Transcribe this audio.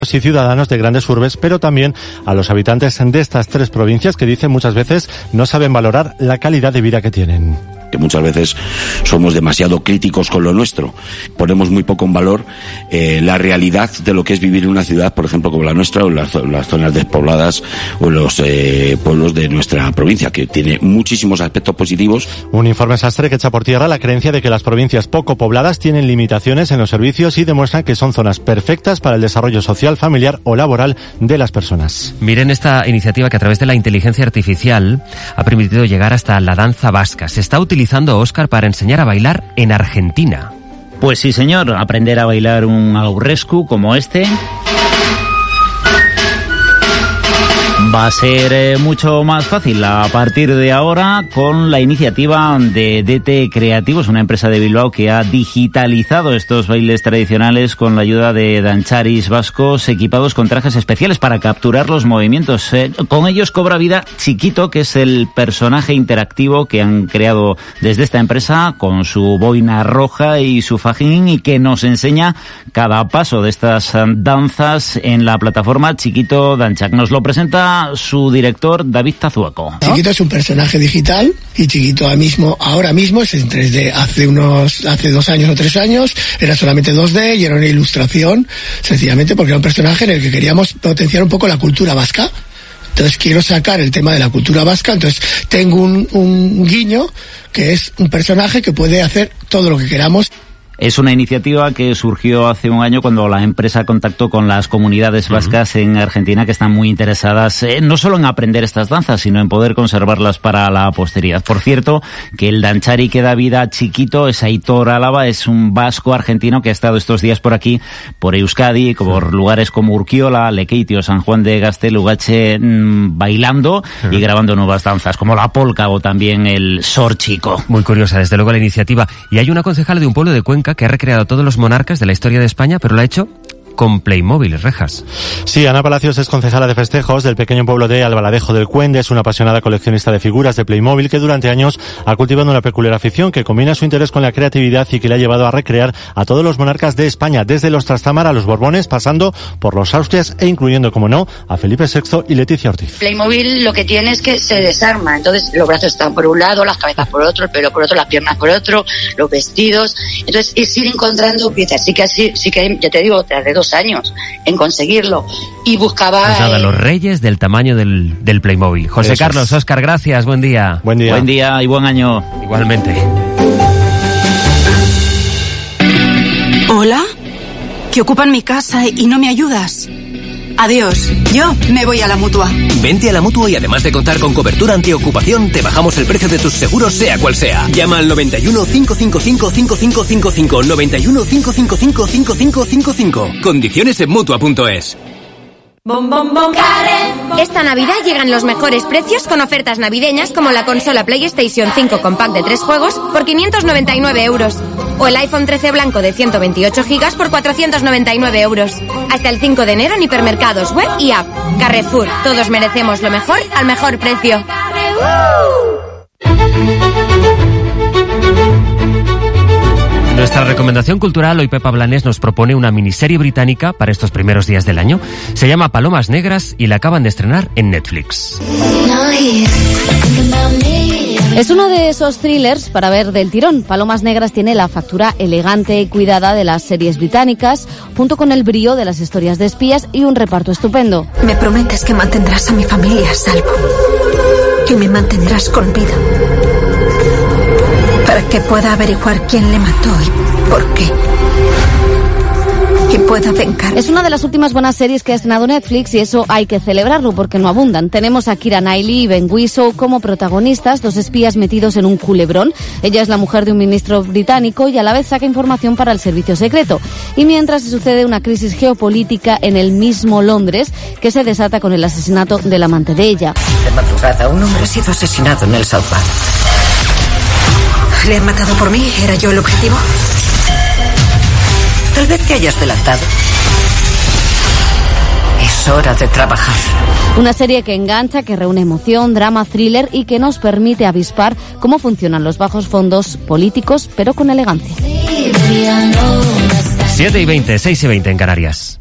y ciudadanos de grandes urbes, pero también a los habitantes de estas tres provincias que dicen muchas veces no saben valorar la calidad de vida que tienen. Que muchas veces somos demasiado críticos con lo nuestro. Ponemos muy poco en valor la realidad de lo que es vivir en una ciudad, por ejemplo, como la nuestra, o las zonas despobladas, o los pueblos de nuestra provincia, que tiene muchísimos aspectos positivos. Un informe Sastre que echa por tierra la creencia de que las provincias poco pobladas tienen limitaciones en los servicios y demuestran que son zonas perfectas para el desarrollo social, familiar o laboral de las personas. Miren esta iniciativa que a través de la inteligencia artificial ha permitido llegar hasta la danza vasca. Se está utilizando, Óscar, para enseñar a bailar en Argentina. Pues sí, señor. Aprender a bailar un aurrescu como este va a ser mucho más fácil a partir de ahora con la iniciativa de DT Creativos, una empresa de Bilbao que ha digitalizado estos bailes tradicionales con la ayuda de dancharis vascos equipados con trajes especiales para capturar los movimientos. Con ellos cobra vida Chiquito, que es el personaje interactivo que han creado desde esta empresa con su boina roja y su fajín, y que nos enseña cada paso de estas danzas en la plataforma Chiquito Danchak. Nos lo presenta su director, David Tazuaco. Chiquito es un personaje digital y Chiquito ahora mismo es en 3D. Hace 2 años o 3 años era solamente 2D y era una ilustración, sencillamente porque era un personaje en el que queríamos potenciar un poco la cultura vasca. Entonces quiero sacar el tema de la cultura vasca, entonces tengo un guiño que es un personaje que puede hacer todo lo que queramos. Es una iniciativa que surgió hace un año cuando la empresa contactó con las comunidades vascas en Argentina, que están muy interesadas no solo en aprender estas danzas, sino en poder conservarlas para la posteridad. Por cierto, que el danchari que da vida a Chiquito es Aitor Álava, es un vasco argentino que ha estado estos días por aquí, por Euskadi, por lugares como Urkiola, Lekeitio, San Juan de Gaztelugatxe, bailando y grabando nuevas danzas, como la polka o también el sorchico. Muy curiosa, desde luego, la iniciativa. Y hay una concejala de un pueblo de Cuenca que ha recreado todos los monarcas de la historia de España, pero lo ha hecho con Playmobil, Rejas. Sí, Ana Palacios es concejala de festejos del pequeño pueblo de Albaladejo del Cuende. Es una apasionada coleccionista de figuras de Playmobil que durante años ha cultivado una peculiar afición que combina su interés con la creatividad y que le ha llevado a recrear a todos los monarcas de España, desde los Trastámara a los Borbones, pasando por los Austrias e incluyendo, como no, a Felipe VI y Leticia Ortiz. Playmobil lo que tiene es que se desarma, entonces los brazos están por un lado, las cabezas por otro, el pelo por otro, las piernas por otro, los vestidos, entonces es ir encontrando piezas. Sí que ya te digo, tras de 2 años en conseguirlo, y buscaba... Pues nada, los reyes del tamaño del Playmobil. José Eso Carlos, Óscar, gracias, buen día. Buen día. Buen día y buen año. Igualmente. ¿Hola? Que ocupan mi casa y no me ayudas. Adiós, yo me voy a la Mutua. Vente a la Mutua y además de contar con cobertura antiocupación, te bajamos el precio de tus seguros sea cual sea. Llama al 91 555 5555, 91 555 5555. Condiciones en Mutua.es. Esta Navidad llegan los mejores precios con ofertas navideñas como la consola PlayStation 5 Compact de 3 juegos por 599 euros o el iPhone 13 blanco de 128 gigas por 499 euros. Hasta el 5 de enero en hipermercados, web y app. Carrefour, todos merecemos lo mejor al mejor precio. Nuestra recomendación cultural, hoy Pepa Blanes nos propone una miniserie británica para estos primeros días del año. Se llama Palomas Negras y la acaban de estrenar en Netflix. Es uno de esos thrillers para ver del tirón. Palomas Negras tiene la factura elegante y cuidada de las series británicas, junto con el brío de las historias de espías y un reparto estupendo. Me prometes que mantendrás a mi familia a salvo y me mantendrás con vida, para que pueda averiguar quién le mató y por qué, y pueda vengar. Es una de las últimas buenas series que ha estrenado Netflix y eso hay que celebrarlo porque no abundan. Tenemos a Keira Knightley y Ben Whishaw como protagonistas, 2 espías metidos en un culebrón. Ella es la mujer de un ministro británico y a la vez saca información para el servicio secreto. Y mientras se sucede una crisis geopolítica en el mismo Londres que se desata con el asesinato del amante de ella. De madrugada, un hombre ha sido asesinado en el South Park. ¿Le han matado por mí? ¿Era yo el objetivo? Tal vez te hayas adelantado. Es hora de trabajar. Una serie que engancha, que reúne emoción, drama, thriller y que nos permite avispar cómo funcionan los bajos fondos políticos, pero con elegancia. 7:20, 6:20 en Canarias.